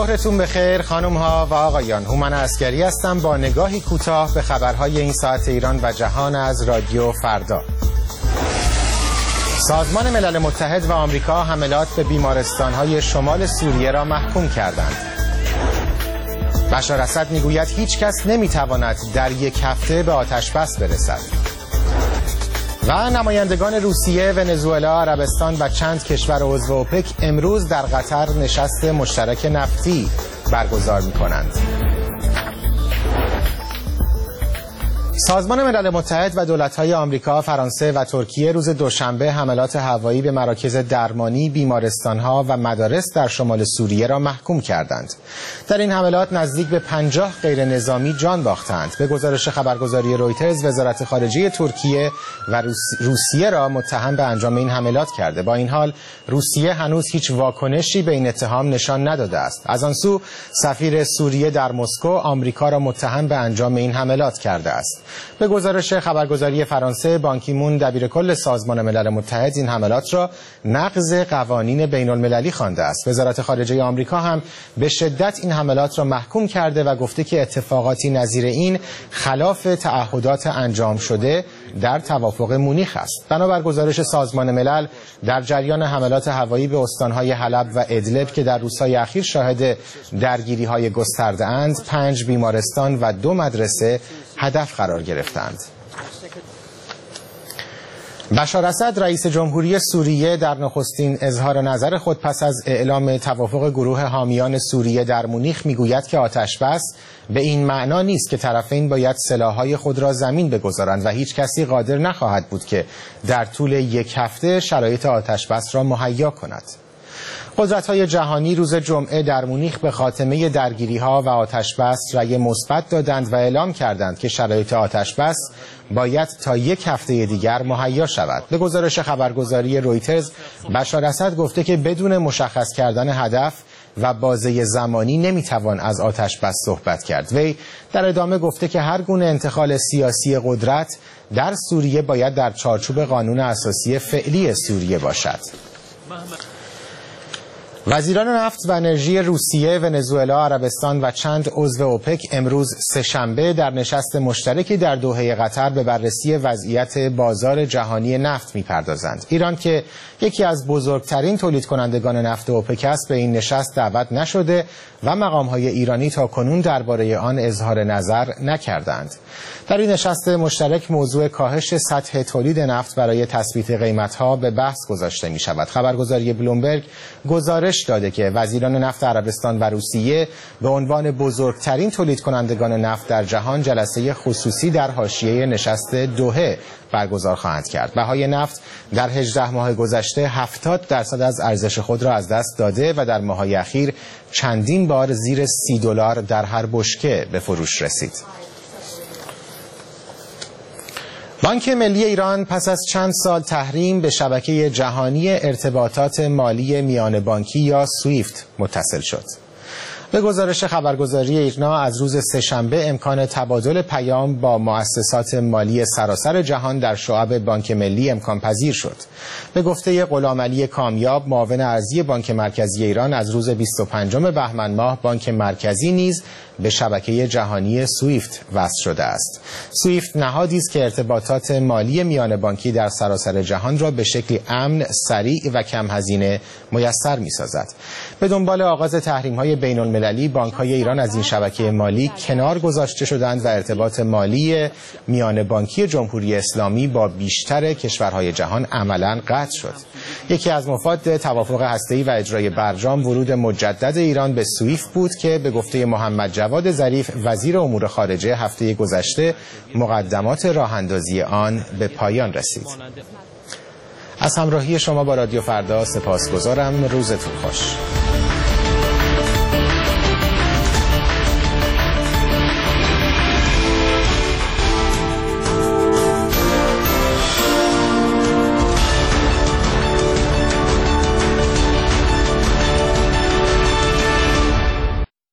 ظهرتون بخیر خانم ها و آقایان. هومن عسگری هستم با نگاهی کوتاه به خبرهای این ساعت ایران و جهان از رادیو فردا. سازمان ملل متحد و آمریکا حملات به بیمارستان‌های شمال سوریه را محکوم کردند. بشار اسد میگوید هیچ کس نمیتواند در یک هفته به آتش‌بس برسد. و نمایندگان روسیه، ونزوئلا، عربستان و چند کشور عضو اوپک امروز در قطر نشست مشترک نفتی برگزار می‌کنند. سازمان ملل متحد و دولت‌های آمریکا، فرانسه و ترکیه روز دوشنبه حملات هوایی به مراکز درمانی، بیمارستان‌ها و مدارس در شمال سوریه را محکوم کردند. در این حملات نزدیک به 50 غیرنظامی جان باختند. به گزارش خبرگزاری رویترز، وزارت خارجه ترکیه و روسیه را متهم به انجام این حملات کرده. با این حال روسیه هنوز هیچ واکنشی به این اتهام نشان نداده است. از آن سو سفیر سوریه در مسکو آمریکا را متهم به انجام این حملات کرده است. به گزارش خبرگزاری فرانسه، بان کی مون دبیرکل سازمان ملل متحد این حملات را نقض قوانین بین المللی خوانده است. وزارت خارجه آمریکا هم به شدت این حملات را محکوم کرده و گفته که اتفاقاتی نظیر این خلاف تعهدات انجام شده در توافق مونیخ است. بنابر گزارش سازمان ملل، در جریان حملات هوایی به استانهای حلب و ادلب که در روزهای اخیر شاهد درگیری‌های گسترده‌اند، 5 بیمارستان و 2 مدرسه هدف قرار گرفتند. بشار اسد رئیس جمهوری سوریه در نخستین اظهار نظر خود پس از اعلام توافق گروه حامیان سوریه در مونیخ میگوید که آتش‌بس به این معنا نیست که طرفین باید سلاح‌های خود را زمین بگذارند و هیچ کسی قادر نخواهد بود که در طول یک هفته شرایط آتش‌بس را مهیا کند. قدرت‌های جهانی روز جمعه در مونیخ به خاتمه درگیری‌ها و آتش‌بس رأی مثبت دادند و اعلام کردند که شرایط آتش‌بس باید تا یک هفته دیگر مهیا شود. به گزارش خبرگزاری رویترز، بشار اسد گفته که بدون مشخص کردن هدف و بازه زمانی نمیتوان از آتش‌بس صحبت کرد. وی در ادامه گفته که هر گونه انتقال سیاسی قدرت در سوریه باید در چارچوب قانون اساسی فعلی سوریه باشد. وزیران نفت و انرژی روسیه، ونزوئلا، عربستان و چند عضو اوپک امروز سه‌شنبه در نشست مشترکی در دوحه قطر به بررسی وضعیت بازار جهانی نفت می‌پردازند. ایران که یکی از بزرگترین تولید کنندگان نفت اوپک است به این نشست دعوت نشده و مقام‌های ایرانی تا کنون درباره آن اظهار نظر نکردند. در این نشست مشترک موضوع کاهش سطح تولید نفت برای تثبیت قیمت‌ها به بحث گذاشته می‌شود. خبرگزاری بلومبرگ گزارش داده که وزیران نفت عربستان و روسیه به عنوان بزرگترین تولید کنندگان نفت در جهان جلسه خصوصی در حاشیه نشست دوحه برگزار خواهند کرد. بهای نفت در 18 ماه گذشته 70% از ارزش خود را از دست داده و در ماه‌های اخیر چندین بار زیر $30 در هر بشکه به فروش رسید. بانک ملی ایران پس از چند سال تحریم به شبکه جهانی ارتباطات مالی میان بانکی یا سویفت متصل شد. به گزارش خبرگزاری ایرنا از روز سه‌شنبه امکان تبادل پیام با مؤسسات مالی سراسر جهان در شعب بانک ملی امکان پذیر شد. به گفته غلامعلی کامیاب، معاون ارضی بانک مرکزی ایران، از روز 25 بهمن ماه بانک مرکزی نیز به شبکه جهانی سویفت وصل شده است. سویفت نهادی است که ارتباطات مالی میان بانکی در سراسر جهان را به شکلی امن، سریع و کم هزینه میسر می‌سازد. به دنبال آغاز تحریم‌های بین‌المللی، بانک‌های ایران از این شبکه مالی کنار گذاشته شدند و ارتباط مالی میان بانکی جمهوری اسلامی با بیشتر کشورهای جهان عملاً قطع شد. یکی از مفاد توافق هسته‌ای و اجرای برجام ورود مجدد ایران به سویفت بود که به گفته محمد جواد ظریف وزیر امور خارجه هفته گذشته مقدمات راه‌اندازی آن به پایان رسید. از همراهی شما با رادیو فردا سپاسگزارم. روزتون خوش.